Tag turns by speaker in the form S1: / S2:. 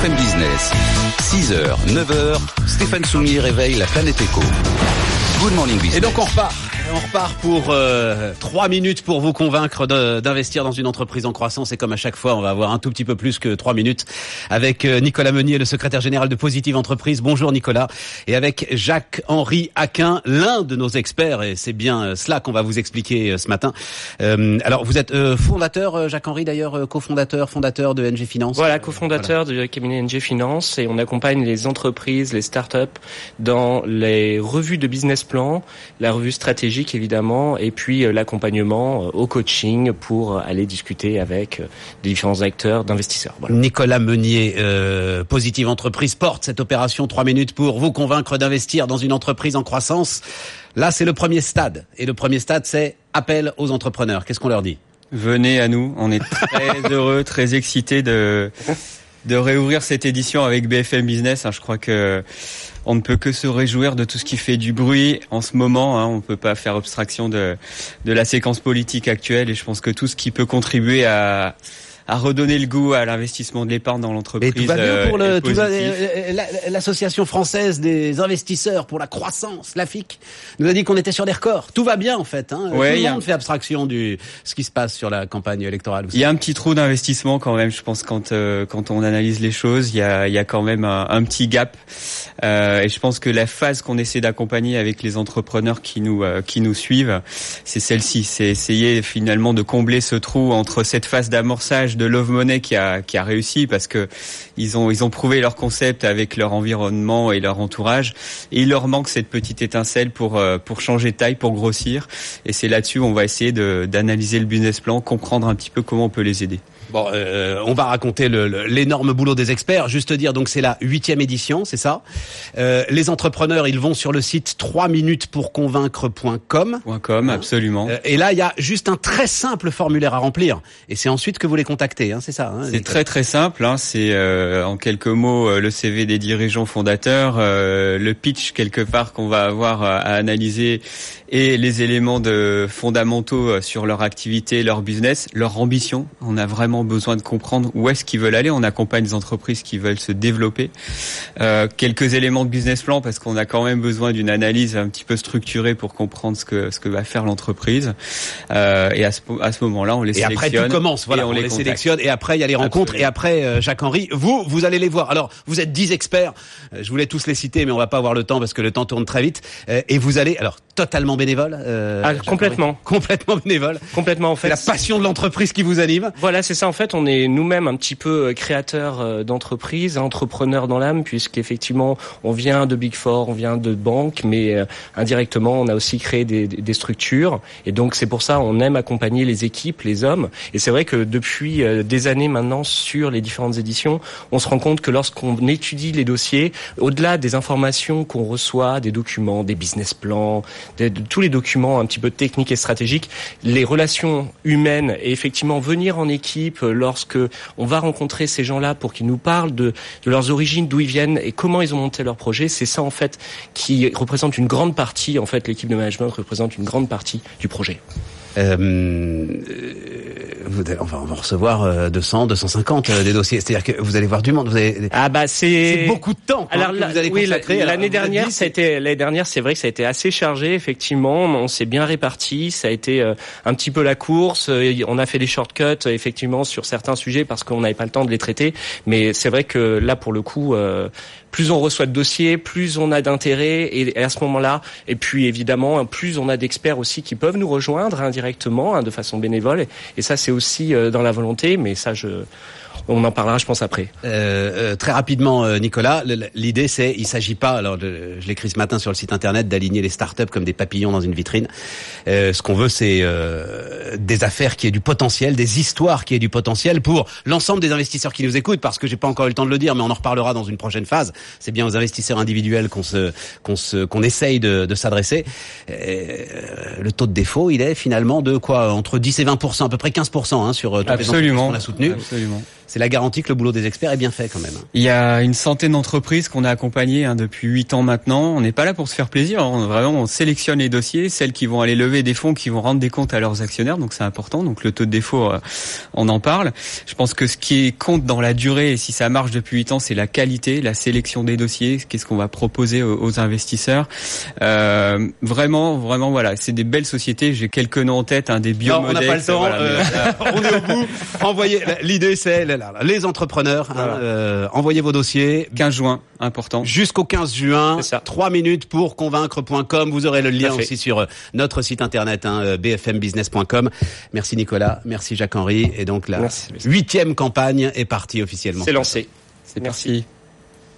S1: BFM Business, 6h, 9h, Stéphane Soumier réveille la planète éco. Good morning business.
S2: Et donc on repart pour 3 minutes pour vous convaincre d'investir dans une entreprise en croissance. Et comme à chaque fois, on va avoir un tout petit peu plus que 3 minutes avec Nicolas Meunier, le secrétaire général de Positive Entreprise. Bonjour Nicolas. Et avec Jacques-Henri Aquin, l'un de nos experts. Et c'est bien cela qu'on va vous expliquer ce matin. Alors vous êtes fondateur, Jacques-Henri d'ailleurs, fondateur de NG Finance.
S3: Voilà, cofondateur du cabinet NG Finance. Et on accompagne les entreprises, les startups dans les revues de business plan, la revue stratégique évidemment, et puis l'accompagnement au coaching pour aller discuter avec des différents acteurs, d'investisseurs. Voilà.
S2: Nicolas Meunier, Positive Entreprise porte cette opération 3 minutes pour vous convaincre d'investir dans une entreprise en croissance. Là, c'est le premier stade. Et le premier stade, c'est appel aux entrepreneurs. Qu'est-ce qu'on leur dit ?
S4: Venez à nous. On est très heureux, très excités de réouvrir cette édition avec BFM Business. Je crois que on ne peut que se réjouir de tout ce qui fait du bruit en ce moment. On ne peut pas faire abstraction de la séquence politique actuelle, et je pense que tout ce qui peut contribuer à redonner le goût à l'investissement de l'épargne dans l'entreprise.
S2: Et tout va bien pour l'association française des investisseurs pour la croissance, l'AFIC, nous a dit qu'on était sur des records. Tout va bien en fait.
S4: Ouais,
S2: tout le monde fait abstraction de ce qui se passe sur la campagne électorale.
S4: Il y a un petit trou d'investissement quand même. Je pense quand on analyse les choses, il y a quand même un petit gap. Et je pense que la phase qu'on essaie d'accompagner avec les entrepreneurs qui nous suivent, c'est celle-ci. C'est essayer finalement de combler ce trou entre cette phase d'amorçage de Love Money qui a réussi parce que ils ont prouvé leur concept avec leur environnement et leur entourage, et il leur manque cette petite étincelle pour changer de taille, pour grossir, et c'est là-dessus on va essayer d'analyser le business plan, comprendre un petit peu comment on peut les aider.
S2: Bon, on va raconter l'énorme boulot des experts. Juste dire, donc c'est la 8e édition, c'est ça. Les entrepreneurs, ils vont sur le site 3minutespourconvaincre.com.
S4: Absolument.
S2: Et là, il y a juste un très simple formulaire à remplir. Et c'est ensuite que vous les contactez, c'est ça.
S4: C'est très très simple. C'est en quelques mots le CV des dirigeants fondateurs, le pitch quelque part qu'on va avoir à analyser, et les éléments fondamentaux sur leur activité, leur business, leur ambition. On a vraiment besoin de comprendre où est-ce qu'ils veulent aller. On accompagne des entreprises qui veulent se développer. Quelques éléments de business plan parce qu'on a quand même besoin d'une analyse un petit peu structurée pour comprendre ce que va faire l'entreprise. Et à ce moment-là, on les sélectionne.
S2: Et après tout commence. Voilà, on les sélectionne. Et après il y a les rencontres. Absolument. Et après Jacques-Henri, vous allez les voir. Alors vous êtes 10 experts. Je voulais tous les citer, mais on va pas avoir le temps parce que le temps tourne très vite. Et vous allez totalement bénévole.
S3: Complètement
S2: bénévole.
S3: Complètement en fait.
S2: C'est la passion de l'entreprise qui vous anime.
S3: Voilà, c'est ça. En fait, on est nous-mêmes un petit peu créateurs d'entreprises, entrepreneurs dans l'âme, puisqu'effectivement, on vient de Big Four, on vient de banques, mais indirectement, on a aussi créé des structures. Et donc, c'est pour ça, on aime accompagner les équipes, les hommes. Et c'est vrai que depuis des années maintenant, sur les différentes éditions, on se rend compte que lorsqu'on étudie les dossiers, au-delà des informations qu'on reçoit, des documents, des business plans, de tous les documents un petit peu techniques et stratégiques, les relations humaines et effectivement venir en équipe lorsque on va rencontrer ces gens-là pour qu'ils nous parlent de leurs origines, d'où ils viennent et comment ils ont monté leur projet, c'est ça en fait qui représente une grande partie, en fait l'équipe de management représente une grande partie du projet.
S2: On va recevoir 200, 250 des dossiers. C'est-à-dire que vous allez voir du monde. C'est beaucoup de temps.
S3: Alors
S2: que vous allez consacrer.
S3: L'année dernière, c'est vrai que ça a été assez chargé. Effectivement, on s'est bien réparti. Ça a été un petit peu la course. On a fait des shortcuts effectivement sur certains sujets parce qu'on n'avait pas le temps de les traiter. Mais c'est vrai que là, pour le coup, plus on reçoit de dossiers, plus on a d'intérêt, et à ce moment-là, et puis évidemment, plus on a d'experts aussi qui peuvent nous rejoindre indirectement, de façon bénévole, et ça c'est aussi dans la volonté, mais ça on en parlera, je pense, après.
S2: Très rapidement, Nicolas, l'idée c'est, il s'agit pas, alors je l'écris ce matin sur le site internet, d'aligner les startups comme des papillons dans une vitrine. Ce qu'on veut, c'est des affaires qui aient du potentiel, des histoires qui aient du potentiel pour l'ensemble des investisseurs qui nous écoutent, parce que j'ai pas encore eu le temps de le dire, mais on en reparlera dans une prochaine phase. C'est bien aux investisseurs individuels qu'on essaye de s'adresser. Le taux de défaut, il est finalement de quoi, entre 10 et 20%, à peu près 15%, sur toutes les entreprises qu'on a soutenues.
S4: Absolument.
S2: c'est la garantie que le boulot des experts est bien fait quand même.
S4: Il y a une centaine d'entreprises qu'on a accompagnées depuis 8 ans maintenant. On n'est pas là pour se faire plaisir. Vraiment, on sélectionne les dossiers, celles qui vont aller lever des fonds, qui vont rendre des comptes à leurs actionnaires. Donc c'est important. Donc le taux de défaut, on en parle. Je pense que ce qui compte dans la durée, et si ça marche depuis 8 ans, c'est la qualité, la sélection des dossiers. Qu'est-ce qu'on va proposer aux investisseurs. Vraiment, voilà. C'est des belles sociétés. J'ai quelques noms en tête, des Biomodex.
S2: Non, on n'a pas le temps. Voilà, on est au bout. Envoyez. L'idée, c'est les entrepreneurs.
S3: Voilà.
S2: Envoyez vos dossiers.
S4: 15 juin, important.
S2: Jusqu'au 15 juin. 3 minutes pour convaincre.com. Vous aurez le lien aussi sur notre site internet, bfmbusiness.com. Merci Nicolas. Merci Jacques-Henri. Et donc la 8e campagne est partie officiellement.
S3: C'est lancé.
S4: C'est parti.